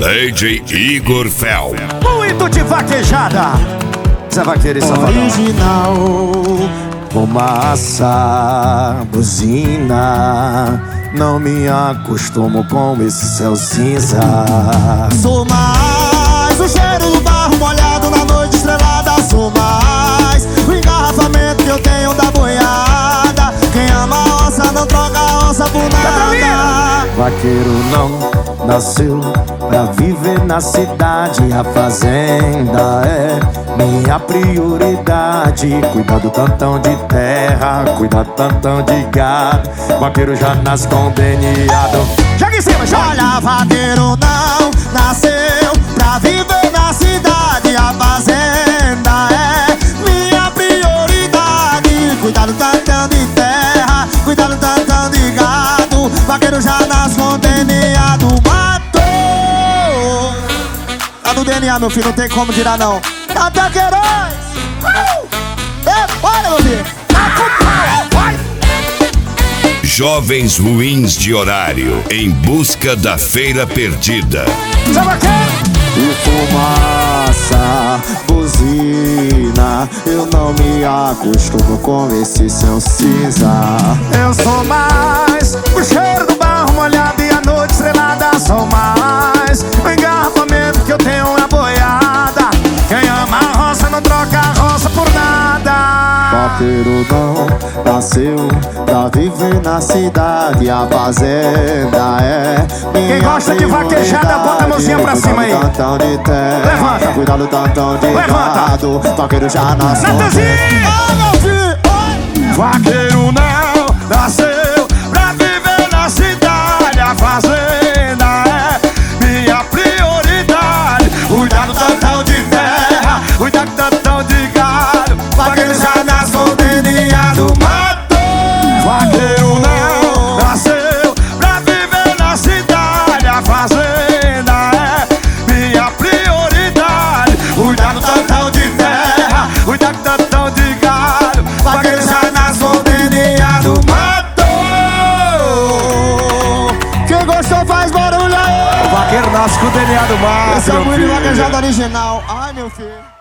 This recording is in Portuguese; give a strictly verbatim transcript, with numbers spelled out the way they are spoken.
D J Igor Fel. Muito de vaquejada. Zé Vaqueiro e Safadão. Original, fumaça, buzina. Não me acostumo com esse céu cinza. Sou mais o cheiro do barro molhado na noite estrelada. Sou mais o engarrafamento que eu tenho da boiada. Quem ama a onça não troca a onça por nada. Vaqueiro não nasceu pra viver na cidade. A fazenda é minha prioridade. Cuidar do tantão de terra, cuidar do tantão de gado. Vaqueiro já nasce com D N A do... Joga em cima, joga! Olha, vaqueiro não nasceu pra viver na cidade. A fazenda é minha prioridade. Cuidar do tantão de terra, cuidar do tantão de gado. Vaqueiro já nasce com D N A do mato. Tá no D N A, meu filho, não tem como tirar não. Até Queiroz! Uh! É, bora, meu filho! Jovens ruins de horário, em busca da feira perdida. Zé Vaqueiro! E fumaça, buzina. Eu não me acostumo com esse céu cinza. Eu sou mais o cheiro do barro molhado e a noite estrelada. Sou mais o engarrafamento que eu tenho na boiada. Quem ama a roça não troca a roça por nada. Vaqueiro não nasceu pra viver na cidade. A fazenda é minha Quem gosta de vaquejada, bota a mãozinha pra cima aí. Cuidado do tantão de terra, Levanta. cuidado do tantão de Levanta. gado. Vaqueiro já nasceu. Natanzinho! Ah, meu filho! Vaqueiro não nasceu pra viver na cidade. A fazenda é minha prioridade. Cuidar do tantão de terra, cuidar do tantão de gado. Vaqueiro já nasce com D N A do mato. Vaqueiro não nasceu pra viver na cidade. A fazenda é minha prioridade. Cuidar do tantão de terra, cuidar do tantão de gado. Vaqueiro já nasce com D N A do mato. Quem gostou faz barulho aí! O vaqueiro nasce com o D N A do mato. Esse é o meu muito filho. vaquejado original. Ai, meu filho.